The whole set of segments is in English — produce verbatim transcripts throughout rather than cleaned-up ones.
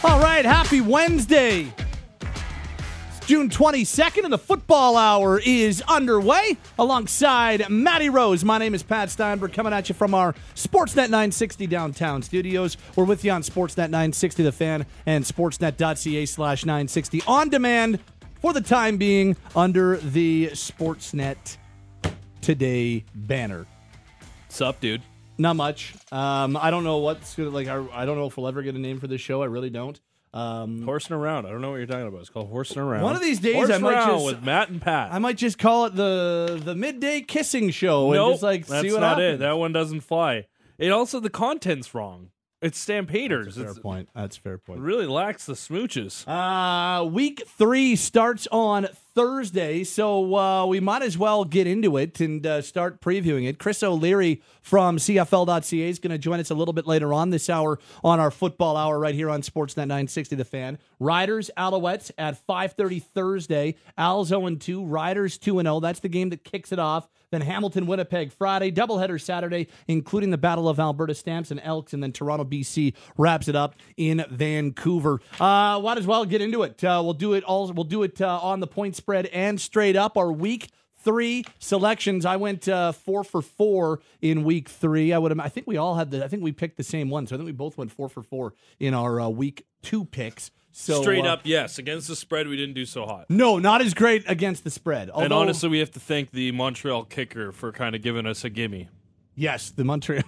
All right, happy Wednesday. It's June twenty-second, and the football hour is underway alongside Matty Rose. My name is Pat Steinberg, coming at you from our Sportsnet nine sixty downtown studios. We're with you on Sportsnet nine sixty The Fan and sportsnet.ca slash 960 on demand for the time being under the Sportsnet Today banner. What's up, dude? Not much. Um, I don't know what's gonna, like. I, I don't know if we'll ever get a name for this show. I really don't. Um, Horsing around. I don't know what you're talking about. It's called Horsing Around. One of these days, Horse I might around just with Matt and Pat. I might just call it the the midday kissing show. Nope, and just like that's see what not happens. it. That one doesn't fly. It also the content's wrong. It's Stampeders. That's a fair It's, point. That's a fair it point. really lacks the smooches. Uh, week three starts on Thursday, so uh, we might as well get into it and uh, start previewing it. Chris O'Leary from C F L dot C A is going to join us a little bit later on this hour on our football hour right here on Sportsnet nine sixty The Fan. Riders, Alouettes at five thirty Thursday. Als oh and two, Riders two and oh. That's the game that kicks it off. Then Hamilton, Winnipeg Friday, doubleheader Saturday, including the Battle of Alberta Stamps and Elks, and then Toronto, B C wraps it up in Vancouver. Uh, might as well get into it. Uh, we'll do it all. We'll do it uh, on the point spread and straight up. Our week three selections. I went uh, four for four in week three. I would. I think we all had the. I think we picked the same one. So I think we both went four for four in our uh, week two picks. So, Straight uh, up, yes. Against the spread, we didn't do so hot. No, not as great against the spread. Although, and honestly, we have to thank the Montreal kicker for kind of giving us a gimme. yes, the Montreal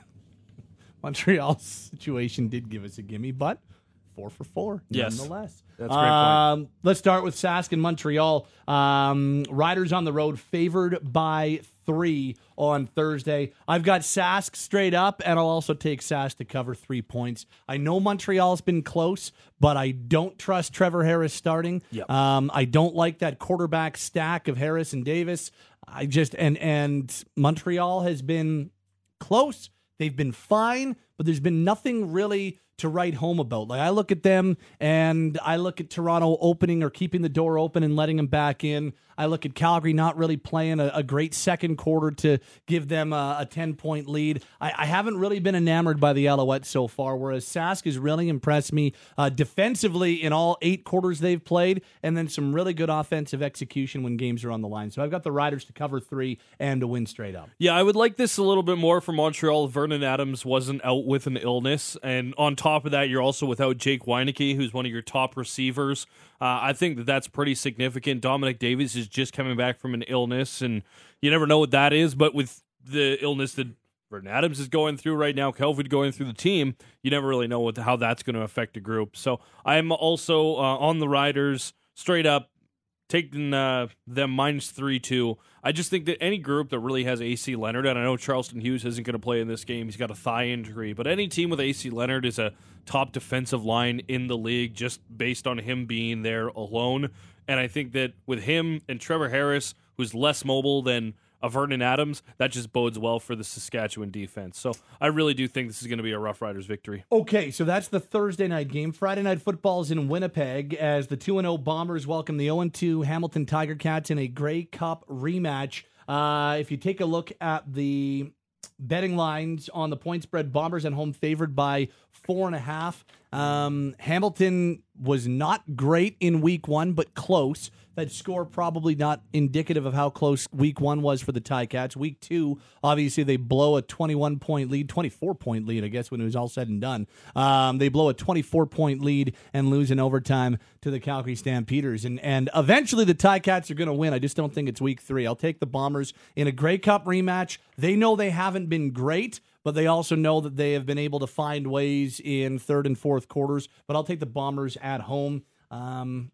Montreal situation did give us a gimme, but four for four Yes. nonetheless. That's a great point. Um, let's start with Sask and Montreal. Um, Riders on the road favored by three on Thursday. I've got Sask straight up, and I'll also take Sask to cover three points. I know Montreal's been close, but I don't trust Trevor Harris starting. Yep. Um, I don't like that quarterback stack of Harris and Davis. I just and and Montreal has been close. They've been fine, but there's been nothing really to write home about. Like, I look at them and I look at Toronto opening or keeping the door open and letting them back in. I look at Calgary not really playing a, a great second quarter to give them a, a ten-point lead. I, I haven't really been enamored by the Alouettes so far, whereas Sask has really impressed me uh, defensively in all eight quarters they've played, and then some really good offensive execution when games are on the line. So I've got the Riders to cover three and to win straight up. Yeah, I would like this a little bit more for Montreal. Vernon Adams wasn't out with an illness, and on top of that, you're also without Jake Weineke, who's one of your top receivers. Uh, I think that that's pretty significant. Dominic Davies is just coming back from an illness, and you never know what that is, but with the illness that Vernon Adams is going through right now, COVID going through the team, you never really know what how that's going to affect a group. So I'm also uh, on the Riders, straight up, taking uh, them minus three two. I just think that any group that really has A C Leonard, and I know Charleston Hughes isn't going to play in this game, he's got a thigh injury, but any team with A C Leonard is a top defensive line in the league just based on him being there alone. And I think that with him and Trevor Harris, who's less mobile than a Vernon Adams, that just bodes well for the Saskatchewan defense. So I really do think this is going to be a Rough Riders victory. Okay, so that's the Thursday night game. Friday night football is in Winnipeg as the two and oh Bombers welcome the oh and two Hamilton Tiger Cats in a Grey Cup rematch. Uh, if you take a look at the betting lines on the point spread, Bombers at home favored by four and a half. Um, Hamilton was not great in week one, but close. That score probably not indicative of how close week one was for the Ticats. Week two, obviously, they blow a twenty-one point lead, twenty-four point lead, I guess, when it was all said and done. Um, they blow a twenty-four point lead and lose in overtime to the Calgary Stampeders. And and eventually the Ticats are going to win. I just don't think it's week three. I'll take the Bombers in a Grey Cup rematch. They know they haven't been great, but they also know that they have been able to find ways in third and fourth quarters. But I'll take the Bombers at home. Um,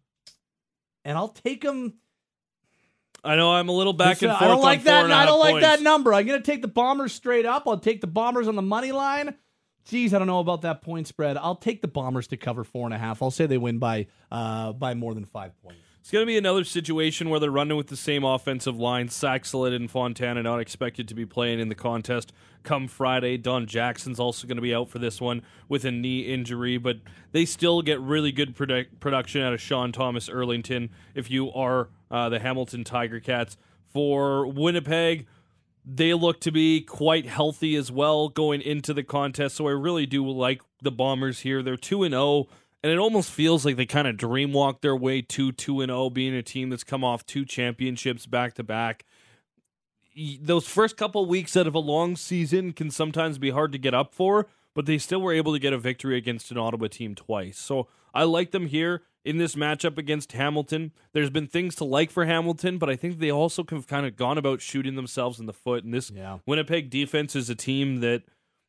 and I'll take them. I know I'm a little back and uh, forth. I don't like on that. four and a I half don't like points. that number. I'm going to take the Bombers straight up. I'll take the Bombers on the money line. Geez, I don't know about that point spread. I'll take the Bombers to cover four and a half. I'll say they win by uh, by more than five points. It's going to be another situation where they're running with the same offensive line. Saxelid and Fontana not expected to be playing in the contest come Friday. Don Jackson's also going to be out for this one with a knee injury, but they still get really good produ- production out of Sean Thomas Erlington if you are uh, the Hamilton Tiger Cats. For Winnipeg, they look to be quite healthy as well going into the contest, so I really do like the Bombers here. They're two and oh. and it almost feels like they kind of dreamwalked their way to two and oh, being a team that's come off two championships back-to-back. Those first couple weeks out of a long season can sometimes be hard to get up for, but they still were able to get a victory against an Ottawa team twice. So I like them here in this matchup against Hamilton. There's been things to like for Hamilton, but I think they also have kind of gone about shooting themselves in the foot. And this yeah. Winnipeg defense is a team that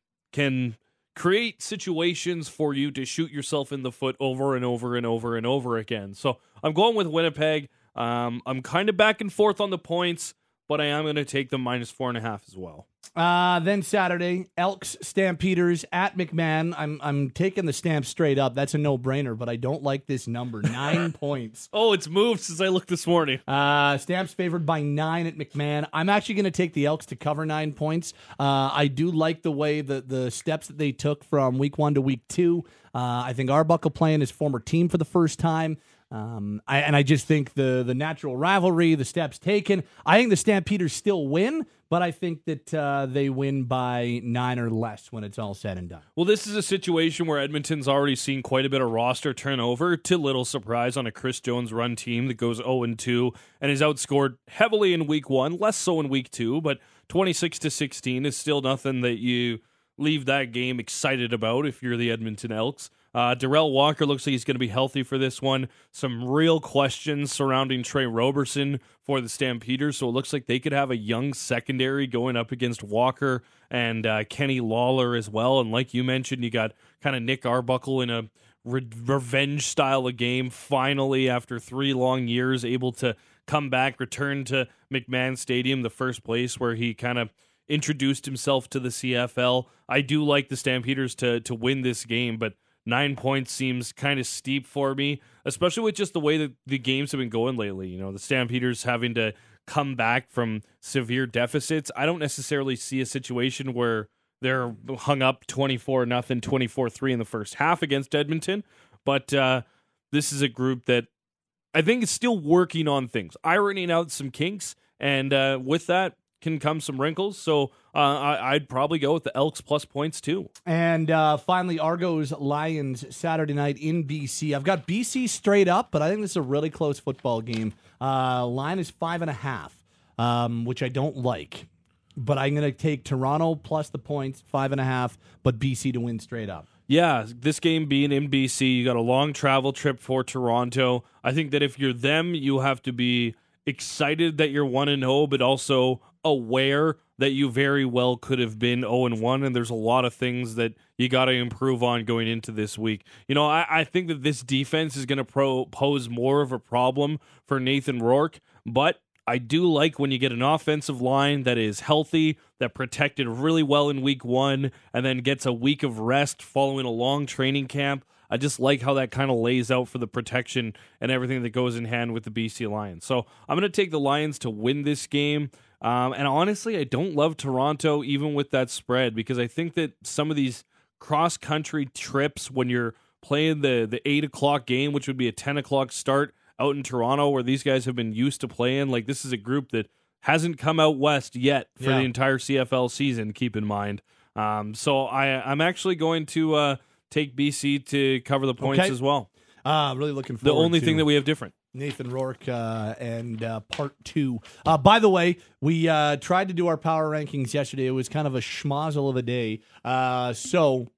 can create situations for you to shoot yourself in the foot over and over and over and over again. So I'm going with Winnipeg. Um, I'm kind of back and forth on the points, but I am going to take them minus four and a half as well. Uh, then Saturday, Elks Stampeders at McMahon. I'm I'm taking the Stamps straight up. That's a no-brainer, but I don't like this number. Nine points. Oh, it's moved since I looked this morning. Uh, Stamps favored by nine at McMahon. I'm actually going to take the Elks to cover nine points. Uh, I do like the way the, the steps that they took from week one to week two. Uh, I think Arbuckle playing his former team for the first time. Um, I, and I just think the the natural rivalry, the steps taken. I think the Stampeders still win, but I think that uh, they win by nine or less when it's all said and done. Well, this is a situation where Edmonton's already seen quite a bit of roster turnover, to little surprise on a Chris Jones run team that goes oh and two and is outscored heavily in week one, less so in week two, but twenty-six to sixteen is still nothing that you leave that game excited about if you're the Edmonton Elks. Uh, Darrell Walker looks like he's going to be healthy for this one. Some real questions surrounding Trey Roberson for the Stampeders, so it looks like they could have a young secondary going up against Walker and uh, Kenny Lawler as well. And like you mentioned, you got kind of Nick Arbuckle in a re- revenge style of game, finally after three long years able to come back, return to McMahon Stadium, the first place where he kind of introduced himself to the C F L. I do like the Stampeders to to win this game, but nine points seems kind of steep for me, especially with just the way that the games have been going lately. You know, the Stampeders having to come back from severe deficits. I don't necessarily see a situation where they're hung up twenty-four nothing, twenty-four three in the first half against Edmonton, but uh, this is a group that I think is still working on things, ironing out some kinks, and uh, with that can come some wrinkles. So uh, I, I'd probably go with the Elks plus points too. And uh, finally, Argos Lions Saturday night in B C. I've got B C straight up, but I think this is a really close football game. Uh, line is five and a half, um, which I don't like. But I'm going to take Toronto plus the points, five and a half, but B C to win straight up. Yeah, this game being in B C, you got a long travel trip for Toronto. I think that if you're them, you have to be excited that you're one and oh, but also aware that you very well could have been oh and one, and there's a lot of things that you got to improve on going into this week. You know, I, I think that this defense is going to pro- pose more of a problem for Nathan Rourke, but I do like when you get an offensive line that is healthy, that protected really well in week one, and then gets a week of rest following a long training camp. I just like how that kind of lays out for the protection and everything that goes in hand with the B C Lions. So I'm going to take the Lions to win this game. Um, and honestly, I don't love Toronto even with that spread, because I think that some of these cross-country trips when you're playing the, the eight o'clock game, which would be a ten o'clock start out in Toronto where these guys have been used to playing, like this is a group that hasn't come out west yet for yeah. the entire C F L season, keep in mind. Um, so I, I'm actually going to uh, take B C to cover the points okay. as well. Uh, really looking forward The only to thing that we have different. Nathan Rourke uh, and uh, part two. Uh, by the way, we uh, tried to do our power rankings yesterday. It was kind of a schmozzle of a day. Uh, so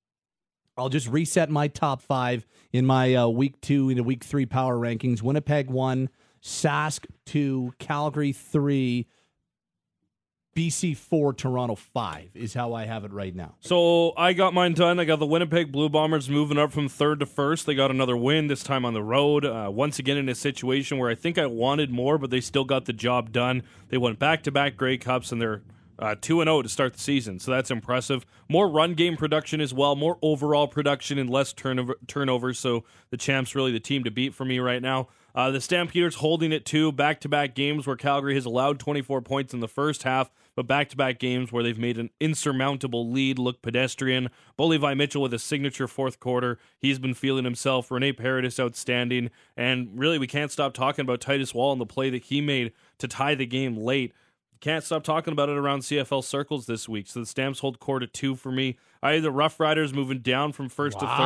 I'll just reset my top five in my uh, week two into week three power rankings. Winnipeg one, Sask two, Calgary three, B C four, Toronto five is how I have it right now. So I got mine done. I got the Winnipeg Blue Bombers moving up from third to first. They got another win, this time on the road. Uh, once again in a situation where I think I wanted more, but they still got the job done. They went back-to-back Grey Cups, and they're uh, two and oh to start the season, so that's impressive. More run game production as well, more overall production and less turnover, turnovers, so the Champs really the team to beat for me right now. Uh, the Stampeders holding it too, back-to-back games where Calgary has allowed twenty-four points in the first half, but back-to-back games where they've made an insurmountable lead look pedestrian. Bo Levi Mitchell with a signature fourth quarter. He's been feeling himself. Rene Paredes outstanding. And really, we can't stop talking about Titus Wall and the play that he made to tie the game late. Can't stop talking about it around C F L circles this week. So the Stamps hold court at two for me. I had the Rough Riders moving down from first wow. to third.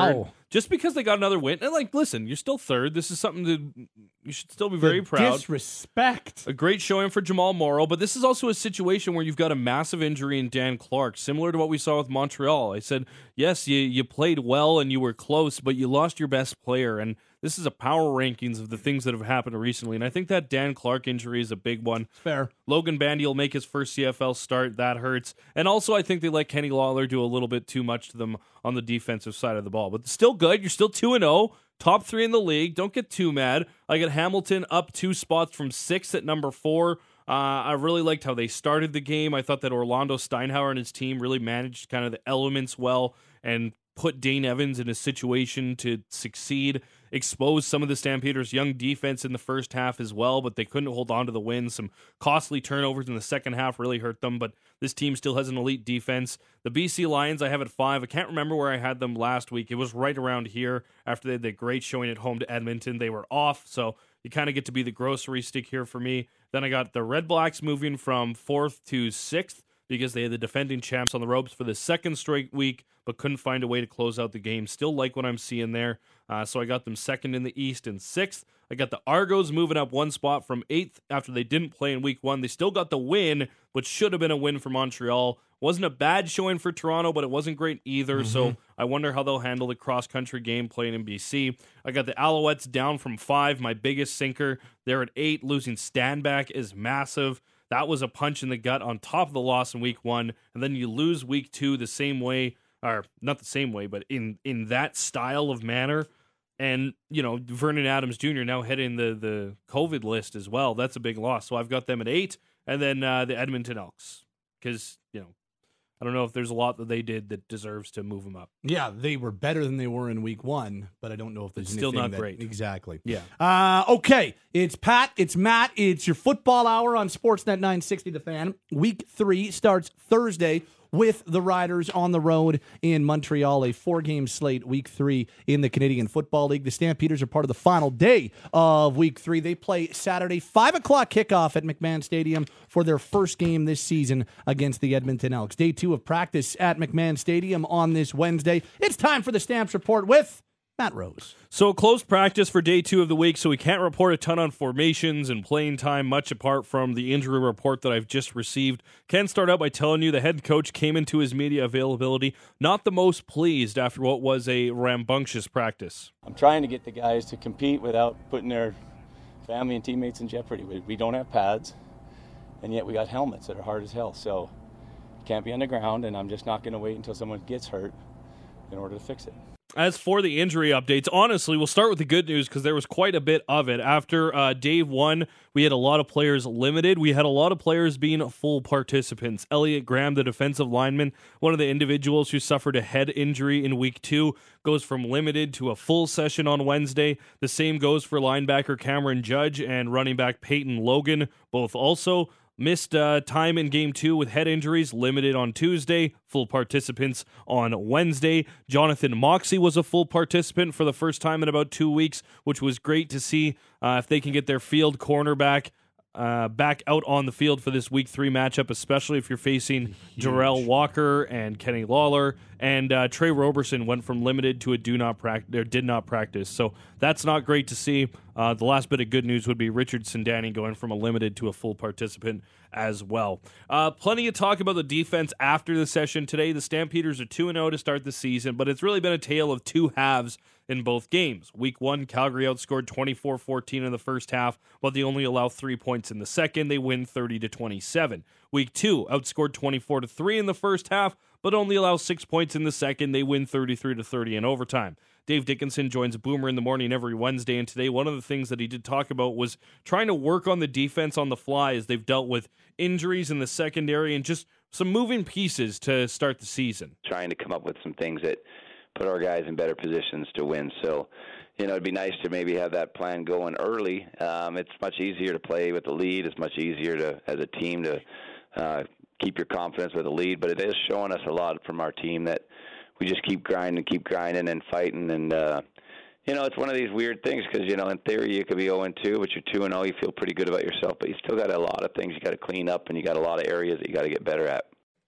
just because they got another win, and like, listen, you're still third. This is something to you should still be very the proud. Disrespect. A great showing for Jamal Morrow, but this is also a situation where you've got a massive injury in Dan Clark, similar to what we saw with Montreal. I said, yes, you you played well and you were close, but you lost your best player, and this is a power rankings of the things that have happened recently, and I think that Dan Clark injury is a big one. Fair. Logan Bandy will make his first C F L start. That hurts. And also, I think they let Kenny Lawler do a little bit too much to them on the defensive side of the ball. But still good. You're still two and oh. Top three in the league. Don't get too mad. I got Hamilton up two spots from sixth at number four. Uh, I really liked how they started the game. I thought that Orlando Steinhauer and his team really managed kind of the elements well and put Dane Evans in a situation to succeed, expose some of the Stampeders' young defense in the first half as well, but they couldn't hold on to the win. Some costly turnovers in the second half really hurt them, but this team still has an elite defense. The B C Lions, I have at five. I can't remember where I had them last week. It was right around here after they had the great showing at home to Edmonton. They were off, so you kind of get to be the grocery stick here for me. Then I got the Red Blacks moving from fourth to sixth because they had the defending champs on the ropes for the second straight week, but couldn't find a way to close out the game. Still like what I'm seeing there. Uh, so I got them second in the East and sixth. I got the Argos moving up one spot from eighth after they didn't play in week one. They still got the win, but should have been a win for Montreal. Wasn't a bad showing for Toronto, but it wasn't great either. Mm-hmm. So I wonder how they'll handle the cross-country game playing in B C. I got the Alouettes down from five, my biggest sinker. They're at eight. Losing Stanback is massive. That was a punch in the gut on top of the loss in week one. And then you lose week two the same way, or not the same way, but in, in that style of manner. And, you know, Vernon Adams Junior now heading the, the COVID list as well. That's a big loss. So I've got them at eight. And then uh, the Edmonton Elks. Because, you know, I don't know if there's a lot that they did that deserves to move them up. Yeah, they were better than they were in week one, but I don't know if there's it's still not that, great. Exactly. Yeah. Uh, okay, it's Pat, it's Matt, it's your football hour on Sportsnet nine sixty The Fan. Week three starts Thursday with the Riders on the road in Montreal, a four-game slate, week three in the Canadian Football League. The Stampeders are part of the final day of week three. They play Saturday, five o'clock kickoff at McMahon Stadium for their first game this season against the Edmonton Elks. Day two of practice at McMahon Stadium on this Wednesday. It's time for the Stamps Report with Matt Rose. So closed practice for day two of the week, so we can't report a ton on formations and playing time, much apart from the injury report that I've just received. Can start out by telling you the head coach came into his media availability not the most pleased after what was a rambunctious practice. I'm trying to get the guys to compete without putting their family and teammates in jeopardy. We, we don't have pads, and yet we got helmets that are hard as hell, so can't be on the ground, and I'm just not going to wait until someone gets hurt in order to fix it. As for the injury updates, honestly, we'll start with the good news because there was quite a bit of it. After uh, day one, we had a lot of players limited. We had a lot of players being full participants. Elliot Graham, the defensive lineman, one of the individuals who suffered a head injury in week two, goes from limited to a full session on Wednesday. The same goes for linebacker Cameron Judge and running back Peyton Logan, both also missed uh, time in game two with head injuries, limited on Tuesday, full participants on Wednesday. Jonathan Moxey was a full participant for the first time in about two weeks, which was great to see. Uh, if they can get their field cornerback uh, back out on the field for this week three matchup, especially if you're facing Huge. Jarrell Walker and Kenny Lawler. And uh, Trey Roberson went from limited to a do not practice or did not practice. So that's not great to see. Uh, the last bit of good news would be Richard Sindani going from a limited to a full participant as well. Uh, plenty of talk about the defense after the session today. The Stampeders are two and oh to start the season, but it's really been a tale of two halves in both games. Week one, Calgary outscored twenty-four fourteen in the first half, but they only allow three points in the second. They win thirty to twenty-seven. Week two, outscored twenty-four to three in the first half, but only allow six points in the second. They win thirty-three to thirty in overtime. Dave Dickinson joins Boomer in the Morning every Wednesday, and today one of the things that he did talk about was trying to work on the defense on the fly as they've dealt with injuries in the secondary and just some moving pieces to start the season. Trying to come up with some things that put our guys in better positions to win. So, you know, it'd be nice to maybe have that plan going early. Um, it's much easier to play with the lead. It's much easier to, as a team, to uh, keep your confidence with the lead. But it is showing us a lot from our team that we just keep grinding, keep grinding and fighting. And, uh, you know, it's one of these weird things because, you know, in theory you could be oh and two, but you're two and oh. You feel pretty good about yourself, but you still got a lot of things you got to clean up, and you got a lot of areas that you got to get better at.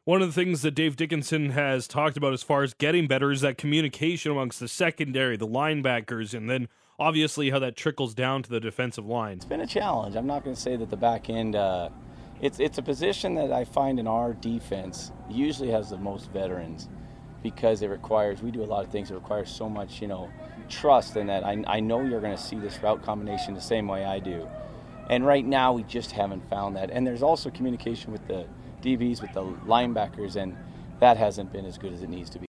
One of the things that Dave Dickenson has talked about as far as getting better is that communication amongst the secondary, the linebackers, and then obviously how that trickles down to the defensive line. It's been a challenge. I'm not going to say that the back end, uh, it's, it's a position that I find in our defense usually has the most veterans because it requires, we do a lot of things that require so much, you know, trust in that I, I know you're going to see this route combination the same way I do. And right now we just haven't found that. And there's also communication with the D Bs, with the linebackers, and that hasn't been as good as it needs to be.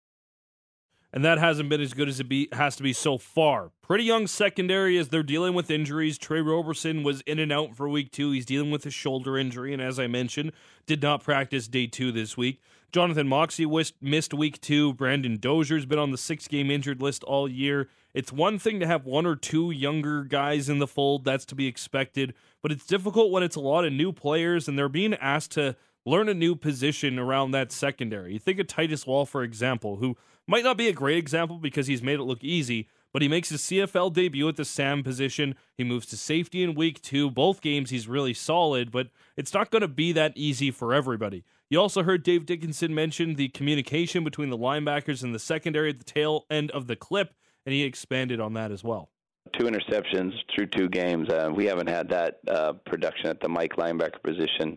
And that hasn't been as good as it be, has to be so far. Pretty young secondary as they're dealing with injuries. Trey Roberson was in and out for week two. He's dealing with a shoulder injury, and as I mentioned, did not practice day two this week. Jonathan Moxey missed week two. Brandon Dozier's been on the six-game injured list all year. It's one thing to have one or two younger guys in the fold. That's to be expected. But it's difficult when it's a lot of new players, and they're being asked to learn a new position around that secondary. You think of Titus Wall, for example, who might not be a great example because he's made it look easy, but he makes his C F L debut at the Sam position. He moves to safety in week two. Both games he's really solid, but it's not going to be that easy for everybody. You also heard Dave Dickenson mention the communication between the linebackers and the secondary at the tail end of the clip, and he expanded on that as well. Two interceptions through two games. Uh, we haven't had that uh, production at the Mike linebacker position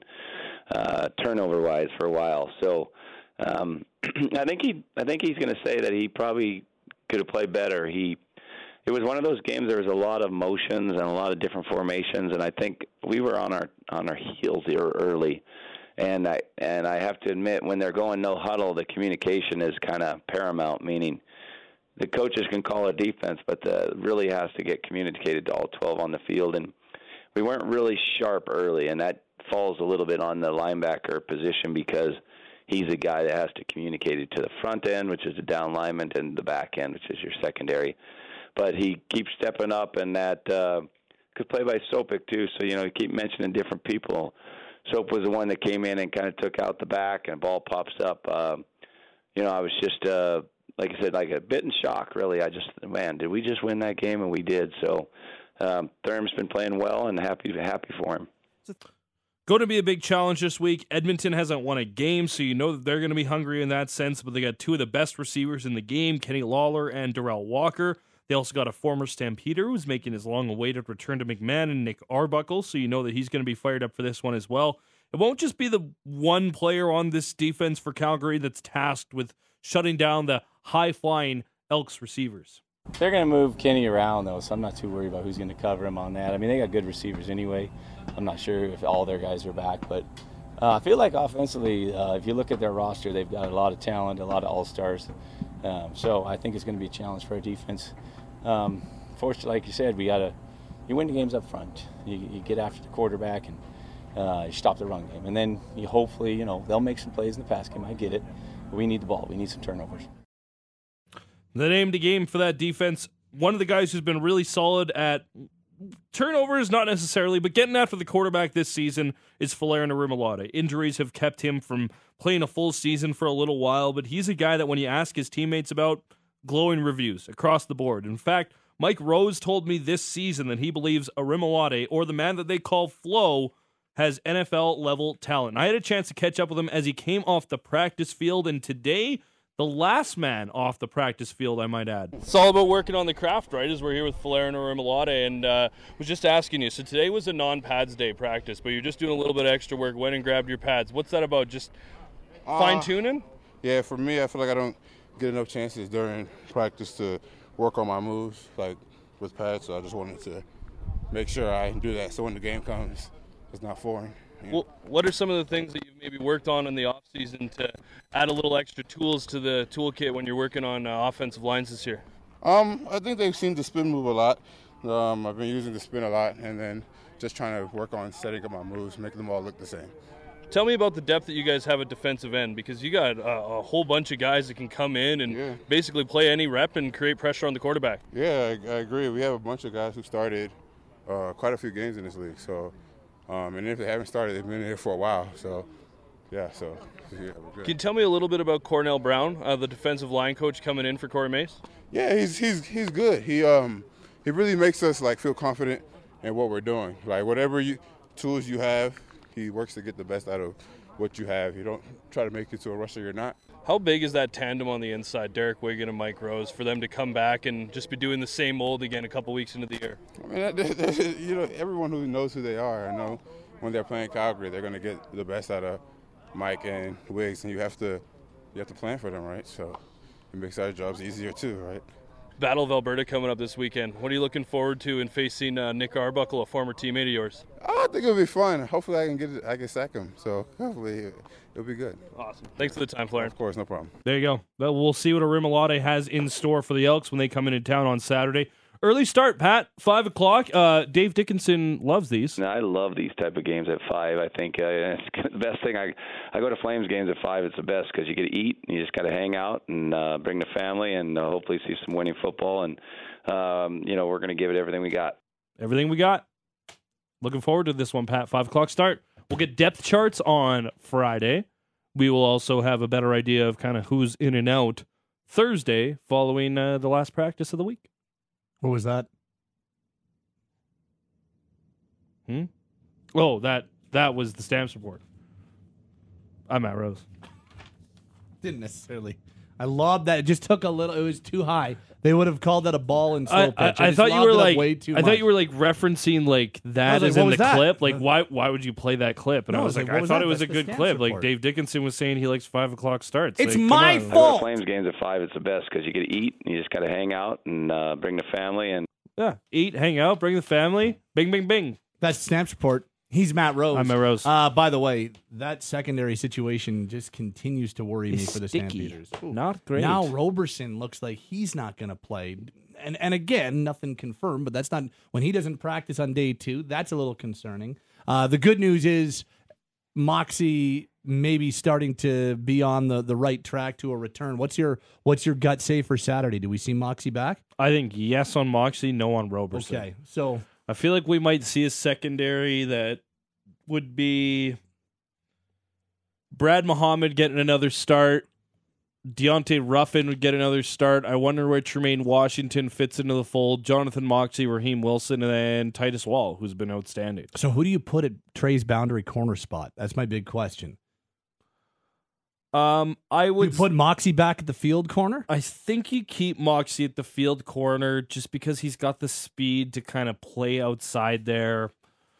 uh, turnover-wise for a while. So um, I think he, I think he's going to say that he probably could have played better. He, it was one of those games. There was a lot of motions and a lot of different formations, and I think we were on our on our heels here early. And I and I have to admit, when they're going no huddle, the communication is kind of paramount. Meaning, the coaches can call a defense, but the really has to get communicated to all twelve on the field. And we weren't really sharp early, and that falls a little bit on the linebacker position because he's a guy that has to communicate it to the front end, which is the down lineman, and the back end, which is your secondary. But he keeps stepping up, and that uh, could play by Sopik too. So, you know, you keep mentioning different people. Soap was the one that came in and kind of took out the back, and a ball pops up. Uh, you know, I was just, uh, like I said, like a bit in shock, really. I just, man, did we just win that game? And we did. So um, Thurm's been playing well, and happy happy for him. Going to be a big challenge this week. Edmonton hasn't won a game, so you know that they're going to be hungry in that sense, but they got two of the best receivers in the game, Kenny Lawler and Darrell Walker. They also got a former Stampeder who's making his long-awaited return to McMahon, and Nick Arbuckle, so you know that he's going to be fired up for this one as well. It won't just be the one player on this defense for Calgary that's tasked with shutting down the high-flying Elks receivers. They're going to move Kenny around, though, so I'm not too worried about who's going to cover him on that. I mean, they got good receivers anyway. I'm not sure if all their guys are back, but uh, I feel like offensively, uh, if you look at their roster, they've got a lot of talent, a lot of all-stars. Um, so I think it's going to be a challenge for our defense. Um, fortunately, like you said, we got to you win the games up front. You, you get after the quarterback and uh, you stop the run game, and then you hopefully, you know, they'll make some plays in the pass game. I get it, but we need the ball. We need some turnovers. The name of the game for that defense, one of the guys who's been really solid at turnovers, not necessarily, but getting after the quarterback this season is Folarin Orimolade. Injuries have kept him from playing a full season for a little while, but he's a guy that when you ask his teammates about, glowing reviews across the board. In fact, Mike Rose told me this season that he believes Orimolade, or the man that they call Flo, has N F L-level talent. I had a chance to catch up with him as he came off the practice field, and today, the last man off the practice field, I might add. It's all about working on the craft, right, as we're here with Folarin Orimolade, and uh, was just asking you, so today was a non-pads day practice, but you're just doing a little bit of extra work, went and grabbed your pads. What's that about, just uh, fine-tuning? Yeah, for me, I feel like I don't get enough chances during practice to work on my moves, like with pads, so I just wanted to make sure I do that so when the game comes, it's not foreign. You know? Well, what are some of the things that you've maybe worked on in the offseason to add a little extra tools to the toolkit when you're working on uh, offensive lines this year? Um, I think they've seen the spin move a lot. Um, I've been using the spin a lot, and then just trying to work on setting up my moves, making them all look the same. Tell me about the depth that you guys have at defensive end, because you got a, a whole bunch of guys that can come in and yeah. basically play any rep and create pressure on the quarterback. Yeah, I, I agree. We have a bunch of guys who started uh, quite a few games in this league. So, um, and if they haven't started, they've been here for a while. So, yeah. So, yeah, we're good. Can you tell me a little bit about Cornell Brown, uh, the defensive line coach coming in for Corey Mace? Yeah, he's he's he's good. He um he really makes us like feel confident in what we're doing. Like whatever you tools you have, he works to get the best out of what you have. You don't try to make it to a rusher you're not. How big is that tandem on the inside, Derek Wigan and Mike Rose, for them to come back and just be doing the same mold again a couple weeks into the year? I mean, that, that, you know, everyone who knows who they are, I know when they're playing Calgary, they're going to get the best out of Mike and Wiggs, and you have to you have to plan for them, right? So it makes our jobs easier too, right? Battle of Alberta coming up this weekend. What are you looking forward to in facing uh, Nick Arbuckle, a former teammate of yours? Oh, I think it'll be fun. Hopefully, I can get it, I can sack him. So hopefully, it'll be good. Awesome. Thanks for the time, Flaren. Of course, no problem. There you go. Well, we'll see what Rimalote has in store for the Elks when they come into town on Saturday. Early start, Pat, five o'clock. Uh, Dave Dickinson loves these. No, I love these type of games at five. I think uh, it's the best thing. I I go to Flames games at five. It's the best because you get to eat, and you just got to hang out and uh, bring the family, and uh, hopefully see some winning football. And um, you know, we're going to give it everything we got. Everything we got. Looking forward to this one, Pat. Five o'clock start. We'll get depth charts on Friday. We will also have a better idea of kind of who's in and out Thursday following uh, the last practice of the week. What was that? Hmm? Oh, that that was the Stamps report. I'm Matt Rose. Didn't necessarily. I lobbed that. It just took a little. It was too high. They would have called that a ball and slow I, pitch. I, I thought you were like. Way too I much. thought you were like referencing like that like, as what in was the that? clip. Like why? Why would you play that clip? And No, I I was was like, like, what I was thought that? it was That's a the good Stamps clip. Like report. Dave Dickinson was saying, he likes five o'clock starts. It's Like, come my on. I go fault. to Flames games at five. It's the best because you get to eat, and you just got to hang out and uh, bring the family. And Yeah, eat, hang out, bring the family. Bing, bing, bing. That's Stamps report. He's Matt Rose. I'm Matt Rose. Uh, by the way, that secondary situation just continues to worry me It's for the sticky. Stampeders. Not great. Now Roberson looks like he's not going to play. And and again, nothing confirmed, but that's not when he doesn't practice on day two. That's a little concerning. Uh, the good news is Moxie maybe starting to be on the, the right track to a return. What's your what's your gut say for Saturday? Do we see Moxie back? I think yes on Moxie, no on Roberson. Okay, so I feel like we might see a secondary that would be Brad Muhammad getting another start. Deontay Ruffin would get another start. I wonder where Tremaine Washington fits into the fold. Jonathan Moxie, Raheem Wilson, and then Titus Wall, who's been outstanding. so who do you put at Trey's boundary corner spot? That's my big question. Um, I would You put Moxie back at the field corner? I think you keep Moxie at the field corner just because he's got the speed to kind of play outside there.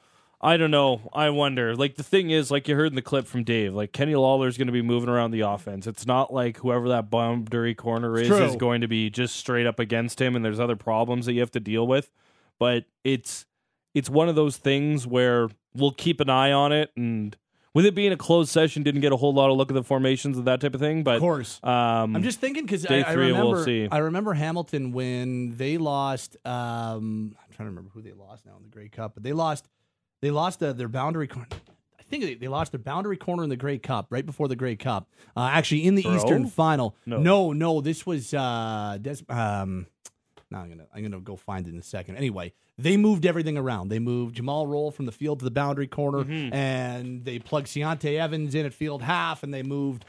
I don't know. I wonder. Like, the thing is, like you heard in the clip from Dave, like Kenny Lawler's going to be moving around the offense. It's not like whoever that boundary corner is True. is going to be just straight up against him, and there's other problems that you have to deal with. But it's it's one of those things where we'll keep an eye on it, and with it being a closed session, didn't get a whole lot of look at the formations and that type of thing. But Of course. um, I'm just thinking because I, day I three, we'll remember see. I remember Hamilton when they lost. Um, I'm trying to remember who they lost now in the Grey Cup, but they lost. They lost uh, their boundary corner. I think they, they lost their boundary corner in the Grey Cup right before the Grey Cup. Uh, actually, in the Bro? Eastern Final. No. no, no. This was. Uh, Des- um, now I'm gonna I'm gonna go find it in a second. Anyway, they moved everything around. They moved Jamal Roll from the field to the boundary corner, Mm-hmm. and they plugged Keontae Evans in at field half, and they moved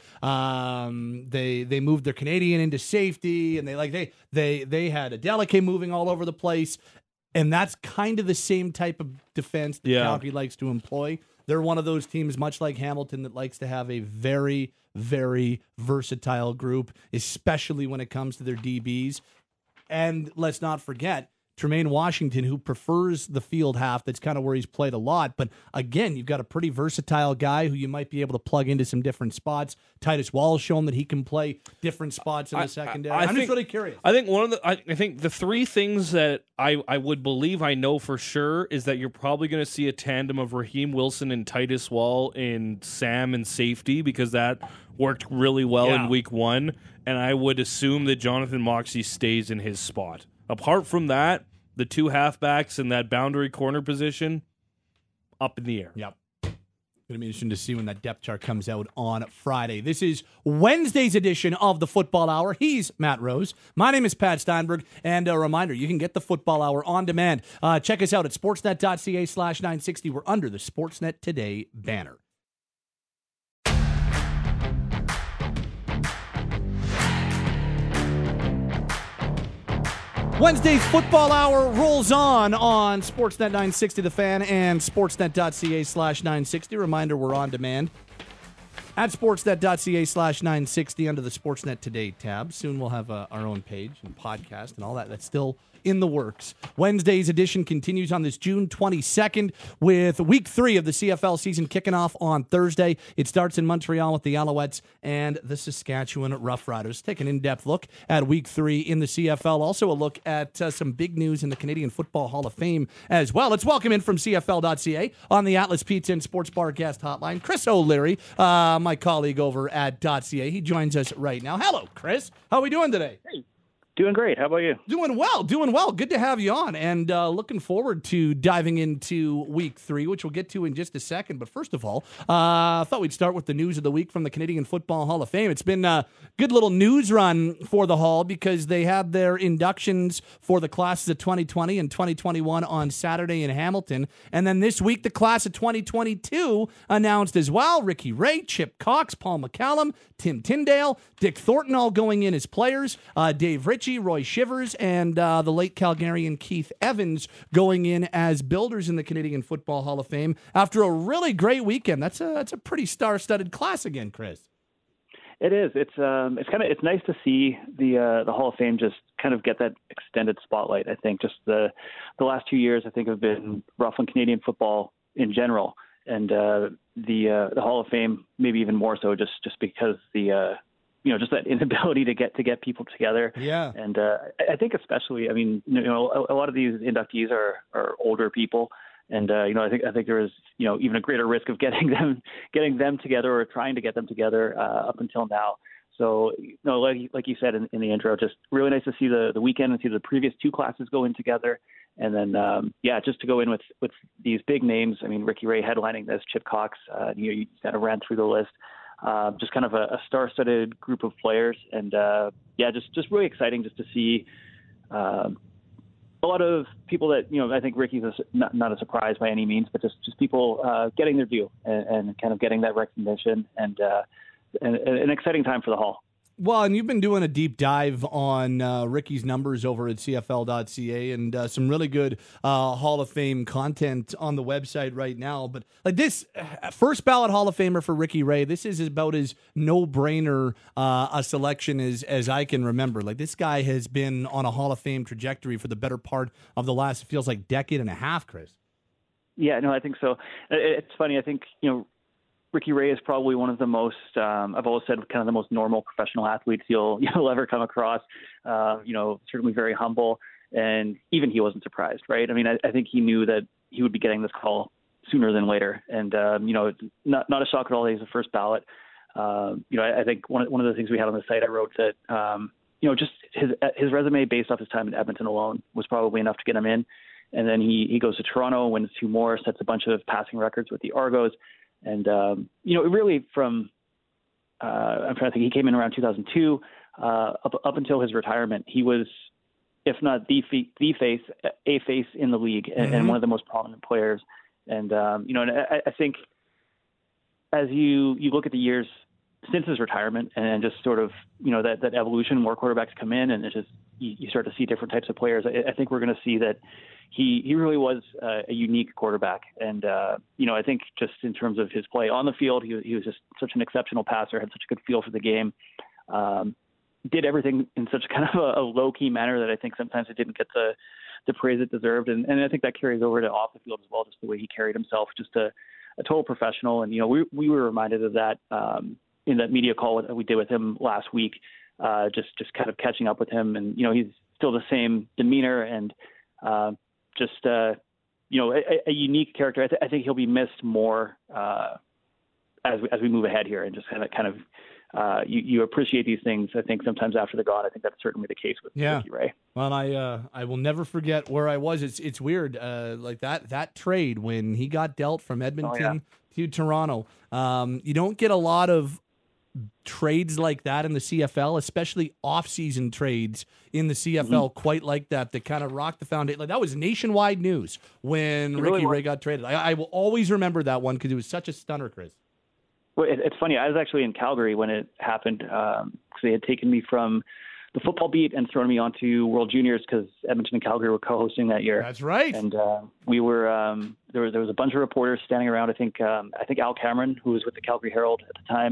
um, they they moved their Canadian into safety, and they like they they they had Adeleke moving all over the place, and that's kind of the same type of defense that Yeah. Calgary likes to employ. They're one of those teams, much like Hamilton, that likes to have a very very versatile group, especially when it comes to their D Bs. And let's not forget Tremaine Washington, who prefers the field half. That's kind of where he's played a lot. But again, you've got a pretty versatile guy who you might be able to plug into some different spots. Titus Wall's shown that he can play different spots in the I- secondary. I- I I'm think- just really curious. I think one of the I, I think the three things that I, I would believe I know for sure is that you're probably going to see a tandem of Raheem Wilson and Titus Wall in Sam and safety because that worked really well Yeah. in week one, and I would assume that Jonathan Moxie stays in his spot. Apart from that, the two halfbacks and that boundary corner position up in the air. Yep. Going to be interesting to see when that depth chart comes out on Friday. This is Wednesday's edition of the Football Hour. He's Matt Rose. My name is Pat Steinberg. And a reminder, you can get the Football Hour on demand. Uh, check us out at sportsnet.ca slash 960. We're under the Sportsnet Today banner. Wednesday's Football Hour rolls on on Sportsnet nine sixty The Fan and sportsnet.ca slash 960. Reminder, we're on demand. at sportsnet.ca slash 960 under the Sportsnet Today tab. Soon we'll have uh, our own page and podcast and all that. That's still in the works. Wednesday's edition continues on this June twenty-second with week three of the C F L season kicking off on Thursday. It starts in Montreal with the Alouettes and the Saskatchewan Roughriders. Take an in-depth look at week three in the C F L. Also a look at uh, some big news in the Canadian Football Hall of Fame as well. Let's welcome in from C F L dot C A on the Atlas Pizza and Sports Bar guest hotline, Chris O'Leary, uh, my colleague over at .ca. He joins us right now. Hello, Chris. How are we doing today? Hey. Doing great. How about you? Doing well, doing well. Good to have you on, and uh, looking forward to diving into week three, which we'll get to in just a second. But first of all, uh, I thought we'd start with the news of the week from the Canadian Football Hall of Fame. It's been a good little news run for the Hall because they had their inductions for the classes of twenty twenty and twenty twenty-one on Saturday in Hamilton. And then this week, the class of twenty twenty-two announced as well. Ricky Ray, Chip Cox, Paul McCallum, Tim Tyndale, Dick Thornton all going in as players. Uh, Dave Ritchie, Roy Shivers, and uh, the late Calgarian Keith Evans going in as builders in the Canadian Football Hall of Fame after a really great weekend. That's a that's a pretty star-studded class again, Chris. It is. It's um. It's kind of. It's nice to see the uh, the Hall of Fame just kind of get that extended spotlight. I think just the the last two years I think have been rough on Canadian football in general, and uh, the uh, the Hall of Fame maybe even more so just just because the. Uh, you know, just that inability to get to get people together. Yeah. And uh, I think especially, I mean, you know, a, a lot of these inductees are, are older people. And, uh, you know, I think I think there is, you know, even a greater risk of getting them getting them together or trying to get them together uh, up until now. So, you know, like, like you said in, in the intro, just really nice to see the, the weekend and see the previous two classes go in together. And then, um, yeah, just to go in with, with these big names. I mean, Ricky Ray headlining this, Chip Cox, uh, you know, you kind of ran through the list. Uh, just kind of a, a star-studded group of players, and uh, yeah, just just really exciting just to see uh, a lot of people that you know. I think Ricky's a, not not a surprise by any means, but just just people uh, getting their due and, and kind of getting that recognition, and, uh, and, and an exciting time for the Hall. Well, and you've been doing a deep dive on uh, Ricky's numbers over at C F L dot C A and uh, some really good uh, Hall of Fame content on the website right now. But like this uh, first ballot Hall of Famer for Ricky Ray, this is about as no-brainer uh, a selection as, as I can remember. Like this guy has been on a Hall of Fame trajectory for the better part of the last, it feels like, decade and a half, Chris. Yeah, no, I think so. It's funny. I think, you know, Ricky Ray is probably one of the most, um, I've always said, kind of the most normal professional athletes you'll you'll ever come across. Uh, you know, certainly very humble, and even he wasn't surprised, right? I mean, I, I think he knew that he would be getting this call sooner than later, and um, you know, it's not not a shock at all that he's the first ballot. Um, you know, I, I think one of, one of the things we had on the site, I wrote that um, you know, just his his resume based off his time in Edmonton alone was probably enough to get him in, and then he he goes to Toronto, wins two more, sets a bunch of passing records with the Argos. And, um, you know, really from, uh, I'm trying to think, he came in around two thousand two, uh, up, up until his retirement, he was, if not the, the face, a face in the league and, mm-hmm. and one of the most prominent players. And, um, you know, and I, I think as you, you look at the years since his retirement and just sort of, you know, that, that evolution, more quarterbacks come in and it just, you, you start to see different types of players. I, I think we're going to see that he, he really was uh, a unique quarterback. And, uh, you know, I think just in terms of his play on the field, he, he was just such an exceptional passer, had such a good feel for the game, um, did everything in such kind of a, a low key manner that I think sometimes it didn't get the, the praise it deserved. And, and I think that carries over to off the field as well, just the way he carried himself, just a, a total professional. And, you know, we, we were reminded of that, um, in that media call that we did with him last week, uh, just, just kind of catching up with him. And, you know, he's still the same demeanor and, uh, just, uh, you know, a, a unique character. I, th- I think he'll be missed more, uh, as we, as we move ahead here and just kind of, kind of, uh, you, you appreciate these things. I think sometimes after they're gone, I think that's certainly the case with yeah. Ricky Ray. Well, I, uh, I will never forget where I was. It's, it's weird. Uh, like that, that trade when he got dealt from Edmonton oh, yeah. to Toronto. Um, you don't get a lot of trades like that in the C F L, especially off-season trades in the C F L, mm-hmm. quite like that, that kind of rocked the foundation. Like that was nationwide news when it Ricky really Ray got traded. I, I will always remember that one because it was such a stunner, Chris. Well, it, it's funny. I was actually in Calgary when it happened because um, they had taken me from the football beat and thrown me onto World Juniors because Edmonton and Calgary were co-hosting that year. That's right. And uh, we were um, there was there was a bunch of reporters standing around. I think um, I think Al Cameron, who was with the Calgary Herald at the time,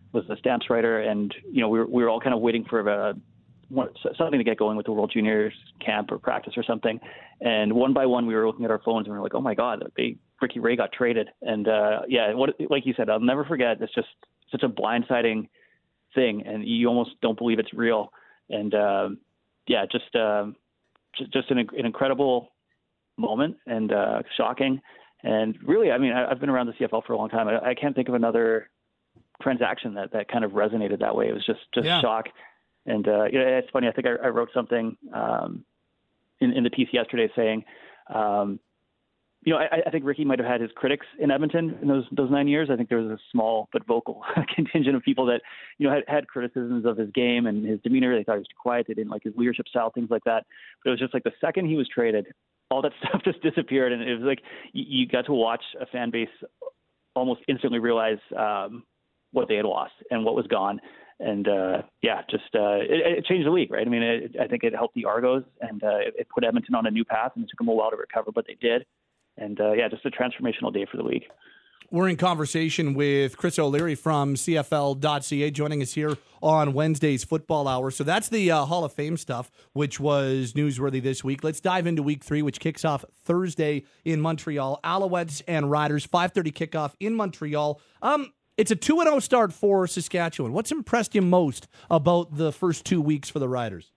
was the stamps writer, and you know we were we were all kind of waiting for a, something to get going with the World Juniors camp or practice or something. And one by one, we were looking at our phones and we were like, "Oh my God, they, Ricky Ray got traded." And uh, yeah, what like you said, I'll never forget. It's just such a blindsiding thing, and you almost don't believe it's real. And uh, yeah, just uh, just, just an, an incredible moment and uh, shocking. And really, I mean, I, I've been around the C F L for a long time. I, I can't think of another transaction that, that kind of resonated that way. It was just just yeah. shock. And uh, you know, it's funny. I think I, I wrote something um, in, in the piece yesterday saying, um, you know, I, I think Ricky might have had his critics in Edmonton in those those nine years. I think there was a small but vocal contingent of people that, you know, had, had criticisms of his game and his demeanor. They thought he was too quiet. They didn't like his leadership style, things like that. But it was just like the second he was traded, all that stuff just disappeared. And it was like you, you got to watch a fan base almost instantly realize um, what they had lost and what was gone. And, uh, yeah, just uh, it, it changed the league, right? I mean, it, I think it helped the Argos, and uh, it, it put Edmonton on a new path, and it took them a while to recover, but they did. And, uh, yeah, just a transformational day for the league. We're in conversation with Chris O'Leary from C F L dot C A, joining us here on Wednesday's Football Hour. So that's the uh, Hall of Fame stuff, which was newsworthy this week. Let's dive into week three, which kicks off Thursday in Montreal. Alouettes and Riders, five thirty kickoff in Montreal. Um, It's a two and oh start for Saskatchewan. What's impressed you most about the first two weeks for the Riders?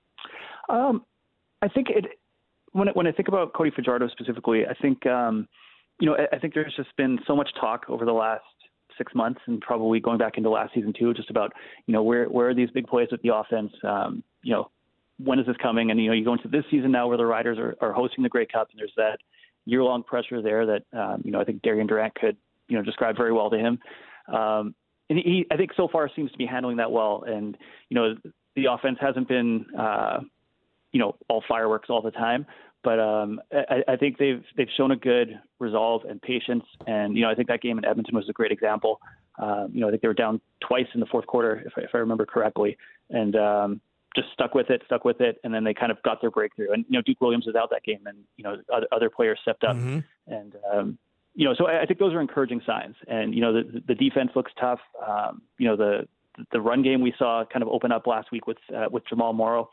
Um, I think it when, when I think about Cody Fajardo specifically, I think, um, you know, I, I think there's just been so much talk over the last six months and probably going back into last season too, just about, you know, where, where are these big plays with the offense? Um, you know, when is this coming? And, you know, you go into this season now where the Riders are, are hosting the Grey Cup, and there's that year-long pressure there that, um, you know, I think Darian Durant could, you know, describe very well to him. Um, and he, I think so far seems to be handling that well. And, you know, the offense hasn't been, uh, you know, all fireworks all the time, but um, I, I think they've, they've shown a good resolve and patience. And, you know, I think that game in Edmonton was a great example. Um, you know, I think they were down twice in the fourth quarter, if I, if I remember correctly, and um, just stuck with it, stuck with it. And then they kind of got their breakthrough. And, you know, Duke Williams was out that game, and, you know, other, other players stepped up. Mm-hmm. And, um, You know, so I think those are encouraging signs. And, you know, the, the defense looks tough. Um, you know, the the run game we saw kind of open up last week with uh, with Jamal Morrow.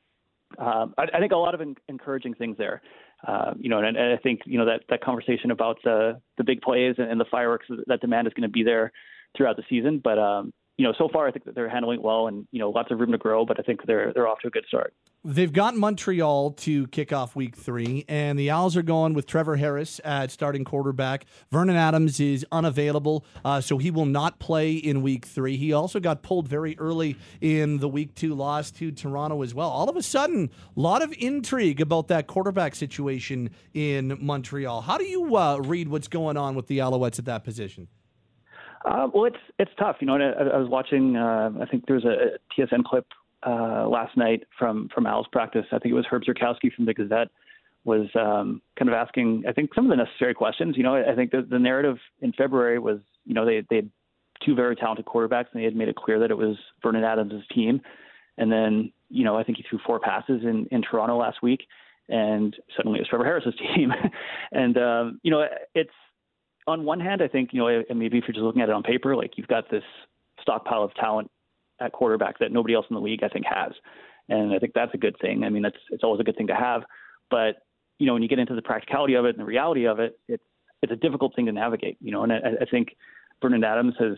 Um, I, I think a lot of en- encouraging things there. Uh, you know, and, and I think, you know, that, that conversation about the, the big plays and, and the fireworks, that demand is going to be there throughout the season. But, um, you know, so far I think that they're handling it well, and, you know, lots of room to grow, but I think they're they're off to a good start. They've got Montreal to kick off week three, and the Owls are going with Trevor Harris at starting quarterback. Vernon Adams is unavailable, uh, so he will not play in week three. He also got pulled very early in the week two loss to Toronto as well. All of a sudden, a lot of intrigue about that quarterback situation in Montreal. How do you uh, read what's going on with the Alouettes at that position? Uh, well, it's it's tough. You know, I, I was watching, uh, I think there was a T S N clip Uh, last night from from Al's practice. I think it was Herb Zurkowski from the Gazette was um, kind of asking, I think, some of the necessary questions. You know, I, I think the, the narrative in February was, you know, they they had two very talented quarterbacks, and they had made it clear that it was Vernon Adams' team. And then, you know, I think he threw four passes in, in Toronto last week, and suddenly it was Trevor Harris' team. and, um, you know, it's on one hand, I think, you know, and maybe if you're just looking at it on paper, like you've got this stockpile of talent at quarterback that nobody else in the league, I think, has. And I think that's a good thing. I mean, that's, it's always a good thing to have, but, you know, when you get into the practicality of it and the reality of it, it's, it's a difficult thing to navigate, you know, and I, I think Vernon Adams has,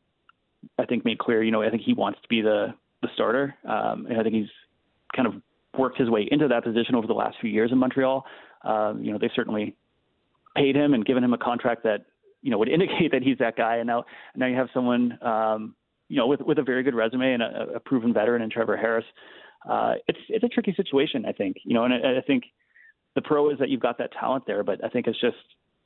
I think, made clear, you know, I think he wants to be the, the starter. Um, and I think he's kind of worked his way into that position over the last few years in Montreal. Um, you know, they certainly paid him and given him a contract that, you know, would indicate that he's that guy. And now, now you have someone, um, you know, with, with a very good resume and a, a proven veteran in Trevor Harris. Uh, it's, it's a tricky situation, I think, you know, and I, I think the pro is that you've got that talent there, but I think it's just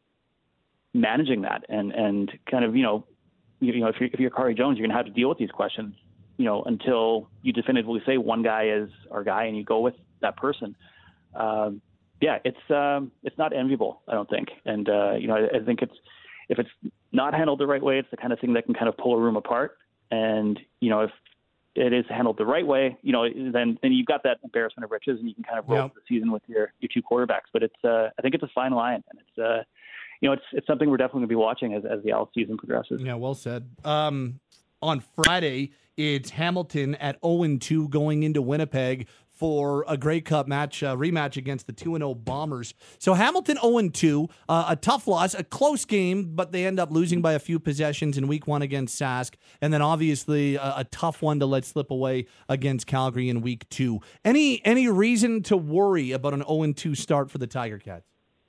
managing that and, and kind of, you know, you, you know, if you're, if you're Khari Jones, you're going to have to deal with these questions, you know, until you definitively say one guy is our guy and you go with that person. Um, yeah, it's, um, it's not enviable, I don't think. And, uh, you know, I, I think it's, if it's not handled the right way, it's the kind of thing that can kind of pull a room apart. And, you know, if it is handled the right way, you know, then, then you've got that embarrassment of riches and you can kind of roll yep. the season with your, your two quarterbacks. But it's, uh, I think it's a fine line, and it's, uh, you know, it's, it's something we're definitely going to be watching as, as the Owls season progresses. Yeah, well said. Um, on Friday, it's Hamilton at oh and two going into Winnipeg for a Grey Cup match, uh, rematch against the two and oh Bombers. So Hamilton oh and two, uh, a tough loss, a close game, but they end up losing by a few possessions in week one against Sask. And then obviously a, a tough one to let slip away against Calgary in week two. Any any reason to worry about an oh and two start for the Tiger Cats?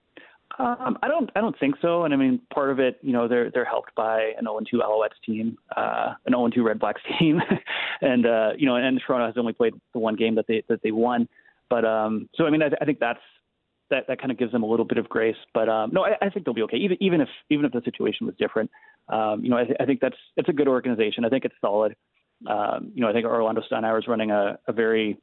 Um, I don't. I don't think so. And I mean, part of it, you know, they're they're helped by an oh and two Alouettes team, uh, an oh and two Red Blacks team, and uh, you know, and Toronto has only played the one game that they that they won. But um, so I mean, I, I think that's that that kind of gives them a little bit of grace. But um, no, I, I think they'll be okay. Even even if even if the situation was different, um, you know, I, th- I think that's it's a good organization. I think it's solid. Um, you know, I think Orlando Steinauer is running a, a very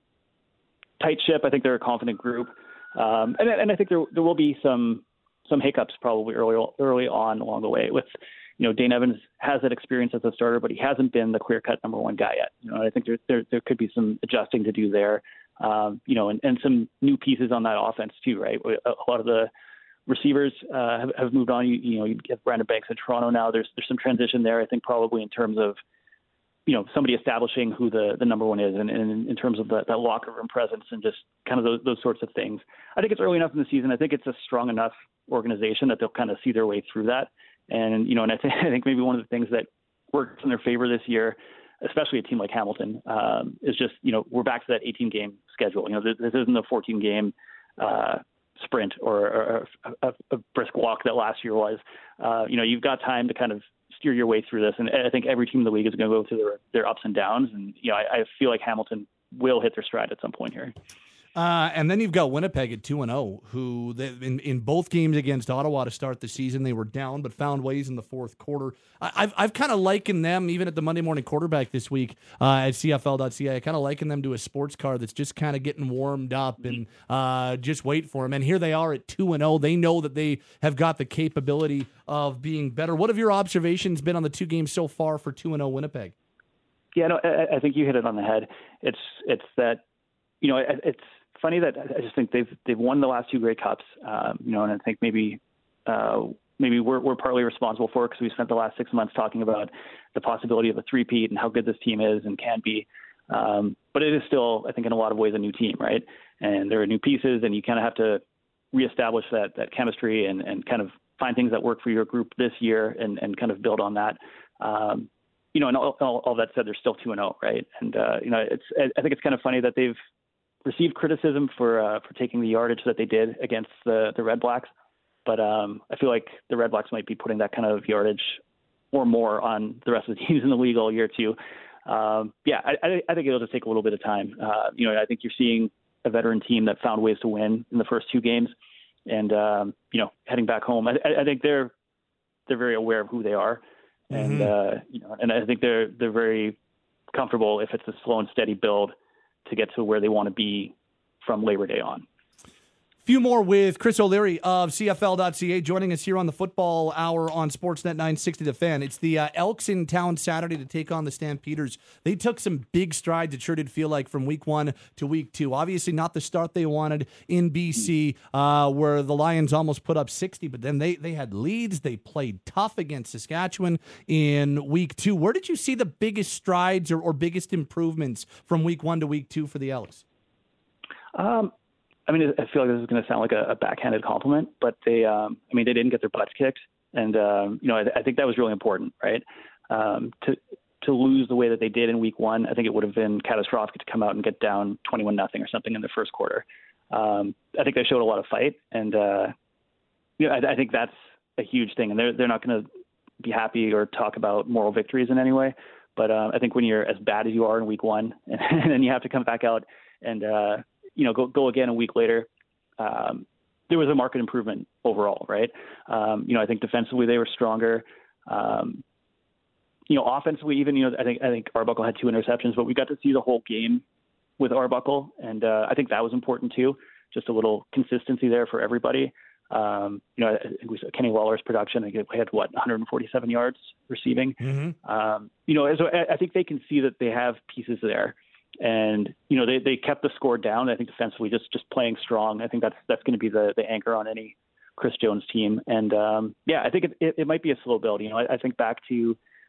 tight ship. I think they're a confident group, um, and and I think there there will be some. some hiccups probably early early on along the way with, you know, Dane Evans has that experience as a starter, but he hasn't been the clear-cut number one guy yet. You know, I think there there, there could be some adjusting to do there, um, you know, and, and some new pieces on that offense too, right? A lot of the receivers uh, have, have moved on. You, you know, you get Brandon Banks in Toronto now. There's there's some transition there, I think, probably in terms of, you know, somebody establishing who the, the number one is and, and in terms of the, that locker room presence and just kind of those, those sorts of things. I think it's early enough in the season. I think it's a strong enough organization that they'll kind of see their way through that. And, you know, and I, th- I think maybe one of the things that works in their favor this year, especially a team like Hamilton, um, is just, you know, we're back to that eighteen game schedule. You know, this, this isn't a fourteen game uh, sprint or, or a, a brisk walk that last year was. Uh, you know, you've got time to kind of steer your way through this. And I think every team in the league is going to go through their, their ups and downs. And, you know, I, I feel like Hamilton will hit their stride at some point here. Uh, and then you've got Winnipeg at two and oh, who they, in, in both games against Ottawa to start the season, they were down but found ways in the fourth quarter. I, I've I've kind of likened them, even at the Monday Morning Quarterback this week uh, at C F L dot C A, I kind of liken them to a sports car that's just kind of getting warmed up and uh, just wait for them. And here they are at two and oh. They know that they have got the capability of being better. What have your observations been on the two games so far for two and oh Winnipeg? Yeah, no, I, I think you hit it on the head. It's it's that, you know, it, it's funny that I just think they've they've won the last two Grey Cups, um, you know, and I think maybe uh, maybe we're we're partly responsible for it because we spent the last six months talking about the possibility of a three-peat and how good this team is and can be. Um, but it is still, I think, in a lot of ways, a new team, right? And there are new pieces, and you kind of have to reestablish that that chemistry and, and kind of find things that work for your group this year and, and kind of build on that. Um, you know, and all, all, all that said, they're still two and oh, right? And uh, you know, it's I think it's kind of funny that they've received criticism for uh, for taking the yardage that they did against the, the Red Blacks. But um, I feel like the Red Blacks might be putting that kind of yardage or more on the rest of the teams in the league all year too. Um, yeah, I, I think it'll just take a little bit of time. Uh, you know, I think you're seeing a veteran team that found ways to win in the first two games. And, um, you know, heading back home, I, I think they're they're very aware of who they are. And, mm-hmm. uh, you know, and I think they're they're very comfortable if it's a slow and steady build to get to where they want to be from Labor Day on. Few more with Chris O'Leary of C F L dot C A joining us here on the Football Hour on Sportsnet nine sixty The Fan. It's the uh, Elks in town Saturday to take on the Stampeders. They took some big strides, it sure did feel like, from week one to week two. Obviously not the start they wanted in B C, uh, where the Lions almost put up sixty, but then they, they had leads. They played tough against Saskatchewan in week two. Where did you see the biggest strides or, or biggest improvements from week one to week two for the Elks? Um. I mean, I feel like this is going to sound like a, a backhanded compliment, but they, um, I mean, they didn't get their butts kicked. And, um, you know, I, I think that was really important, right? Um, to, to lose the way that they did in week one, I think it would have been catastrophic to come out and get down twenty-one nothing or something in the first quarter. Um, I think they showed a lot of fight. And, uh, you know, I, I think that's a huge thing. And they're, they're not going to be happy or talk about moral victories in any way. But uh, I think when you're as bad as you are in week one and, and then you have to come back out and, uh, you know, go go again a week later, um, there was a market improvement overall, right? Um, you know, I think defensively they were stronger. Um, you know, offensively even, you know, I think I think Arbuckle had two interceptions, but we got to see the whole game with Arbuckle, and uh, I think that was important too. Just a little consistency there for everybody. Um, you know, I think we saw Kenny Waller's production. I think he had what one hundred forty-seven yards receiving. Mm-hmm. Um, you know, so I, I think they can see that they have pieces there. And, you know, they, they kept the score down. I think defensively, just, just playing strong. I think that's that's going to be the, the anchor on any Chris Jones team. And, um, yeah, I think it, it, it might be a slow build. You know, I, I think back to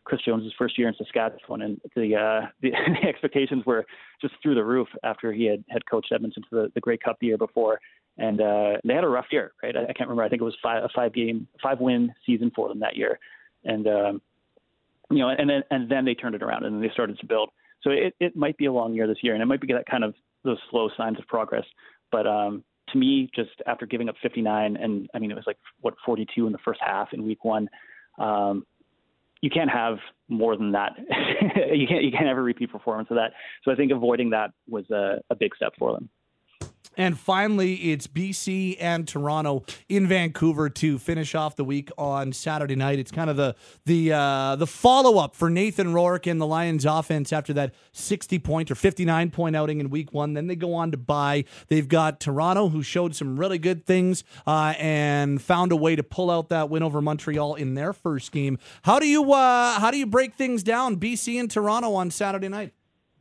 Chris Jones' first year in Saskatchewan, and the, uh, the the expectations were just through the roof after he had, had coached Edmonton to the, the Grey Cup the year before. And uh, they had a rough year, right? I, I can't remember. I think it was five, a five-game, five-win season for them that year. And, um, you know, and then and then they turned it around, and then they started to build. So it, it might be a long year this year, and it might be that kind of those slow signs of progress. But um, to me, just after giving up fifty-nine, and I mean, it was like, what, forty-two in the first half in week one, um, you can't have more than that. you can't you can't have a repeat performance of that. So I think avoiding that was a, a big step for them. And finally, it's B C and Toronto in Vancouver to finish off the week on Saturday night. It's kind of the the uh, the follow-up for Nathan Rourke and the Lions offense after that sixty-point or fifty-nine-point outing in week one. Then they go on to bye. They've got Toronto, who showed some really good things uh, and found a way to pull out that win over Montreal in their first game. How do you uh, how do you break things down, B C and Toronto on Saturday night?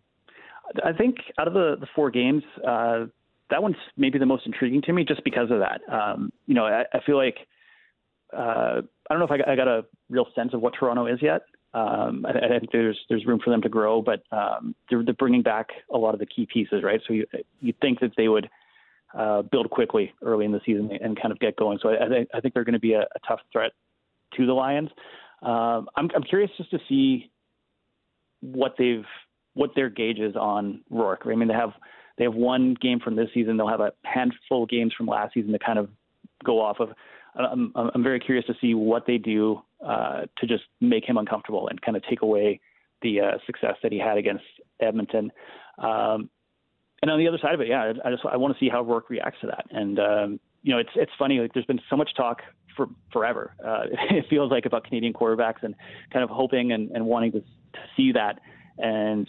I think out of the, the four games, uh, that one's maybe the most intriguing to me just because of that. Um, you know, I, I feel like, uh, I don't know if I got, I got a real sense of what Toronto is yet. Um, I, I think there's there's room for them to grow, but um, they're, they're bringing back a lot of the key pieces, right? So you you think that they would uh, build quickly early in the season and kind of get going. So I, I, think, I think they're going to be a, a tough threat to the Lions. Um, I'm, I'm curious just to see what they've what their gauge is on Rourke. I mean, they have They have one game from this season. They'll have a handful of games from last season to kind of go off of. I'm, I'm very curious to see what they do uh, to just make him uncomfortable and kind of take away the uh, success that he had against Edmonton. Um, and on the other side of it, yeah, I just I want to see how Rourke reacts to that. And um, you know, it's it's funny. Like, there's been so much talk for forever. Uh, it feels like about Canadian quarterbacks and kind of hoping and, and wanting to, to see that. And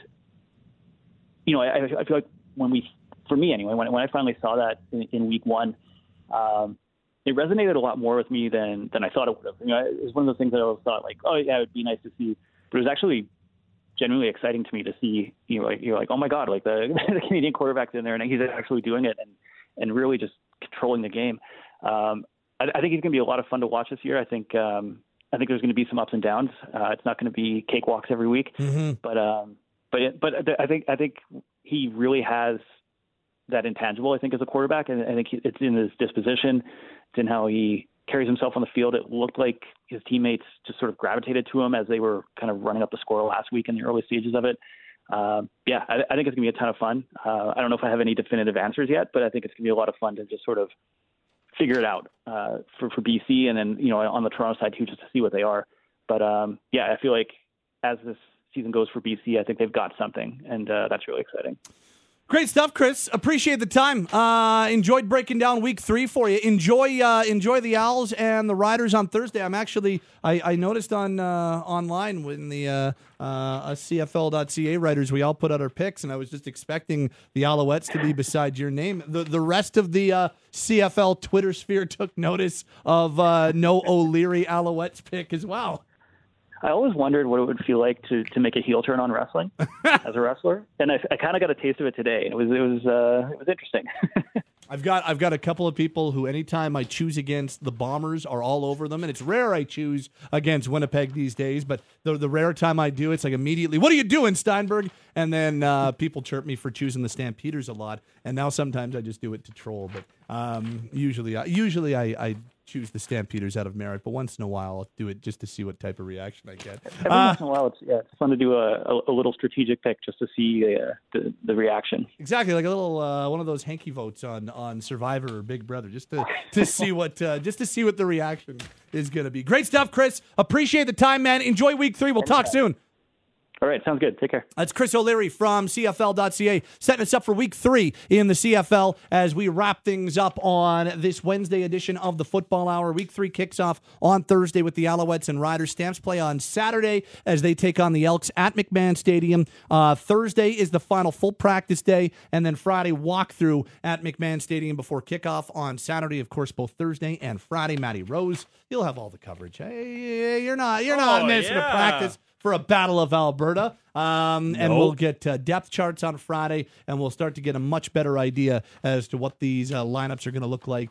you know, I, I feel like. When we, for me anyway, when when I finally saw that in, in week one, um, it resonated a lot more with me than than I thought it would have. You know, it was one of those things that I always thought like, oh yeah, it would be nice to see, but it was actually genuinely exciting to me to see. You know, like you're like, oh my god, like the, the Canadian quarterback's in there and he's actually doing it and and really just controlling the game. Um, I, I think he's going to be a lot of fun to watch this year. I think um, I think there's going to be some ups and downs. Uh, it's not going to be cakewalks every week, mm-hmm. but um, but but I think I think. He really has that intangible, I think, as a quarterback. And I think it's in his disposition. It's in how he carries himself on the field. It looked like his teammates just sort of gravitated to him as they were kind of running up the score last week in the early stages of it. Um, yeah, I, I think it's going to be a ton of fun. Uh, I don't know if I have any definitive answers yet, but I think it's going to be a lot of fun to just sort of figure it out uh, for, for B C and then, you know, on the Toronto side too, just to see what they are. But um, yeah, I feel like as this season goes for B C, I think they've got something, and uh, that's really exciting. Great stuff, Chris. Appreciate the time. Uh, enjoyed breaking down week three for you. Enjoy uh, enjoy the Owls and the Riders on Thursday. I'm actually, I, I noticed on uh, online when the uh, uh, C F L dot C A writers, we all put out our picks, and I was just expecting the Alouettes to be beside your name. The the rest of the uh, C F L Twitter sphere took notice of uh, no O'Leary Alouettes pick as well. I always wondered what it would feel like to, to make a heel turn on wrestling as a wrestler, and I, I kind of got a taste of it today. It was it was uh, it was interesting. I've got I've got a couple of people who, anytime I choose against the Bombers, are all over them, and it's rare I choose against Winnipeg these days. But the the rare time I do, it's like immediately, what are you doing, Steinberg? And then uh, people chirp me for choosing the Stampeders a lot, and now sometimes I just do it to troll. But um, usually, I, usually I. I choose the Stampeders out of merit, but once in a while I'll do it just to see what type of reaction I get. Every uh, once in a while, it's yeah, it's fun to do a, a, a little strategic pick just to see uh, the the reaction. Exactly, like a little uh, one of those hanky votes on, on Survivor or Big Brother, just to to see what uh, just to see what the reaction is going to be. Great stuff, Chris. Appreciate the time, man. Enjoy week three. We'll talk soon. All right, sounds good. Take care. That's Chris O'Leary from C F L dot C A, setting us up for week three in the C F L as we wrap things up on this Wednesday edition of the Football Hour. Week three kicks off on Thursday with the Alouettes and Riders. Stamps play on Saturday as they take on the Elks at McMahon Stadium. Uh, Thursday is the final full practice day, and then Friday walkthrough at McMahon Stadium before kickoff on Saturday. Of course, both Thursday and Friday. Matty Rose, you'll have all the coverage. Hey, you're not, you're not oh, missing yeah. a practice for a Battle of Alberta. Um, and nope. we'll get uh, depth charts on Friday, and we'll start to get a much better idea as to what these uh, lineups are going to look like and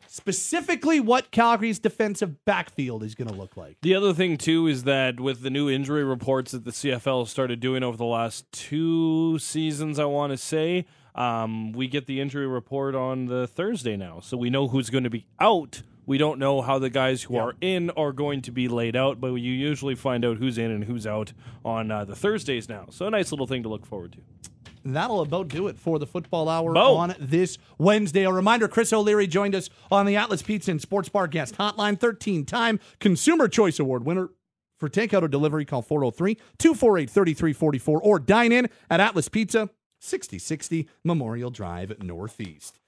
specifically what Calgary's defensive backfield is going to look like. The other thing, too, is that with the new injury reports that the C F L started doing over the last two seasons, I want to say, um, we get the injury report on the Thursday now. So we know who's going to be out. We don't know how the guys who Yeah. are in are going to be laid out, but you usually find out who's in and who's out on uh, the Thursdays now. So a nice little thing to look forward to. That'll about do it for the Football Hour Bo. on this Wednesday. A reminder, Chris O'Leary joined us on the Atlas Pizza and Sports Bar Guest Hotline. thirteen-time Consumer Choice Award winner. For takeout or delivery, call four oh three, two four eight, three three four four or dine in at Atlas Pizza, sixty sixty Memorial Drive Northeast.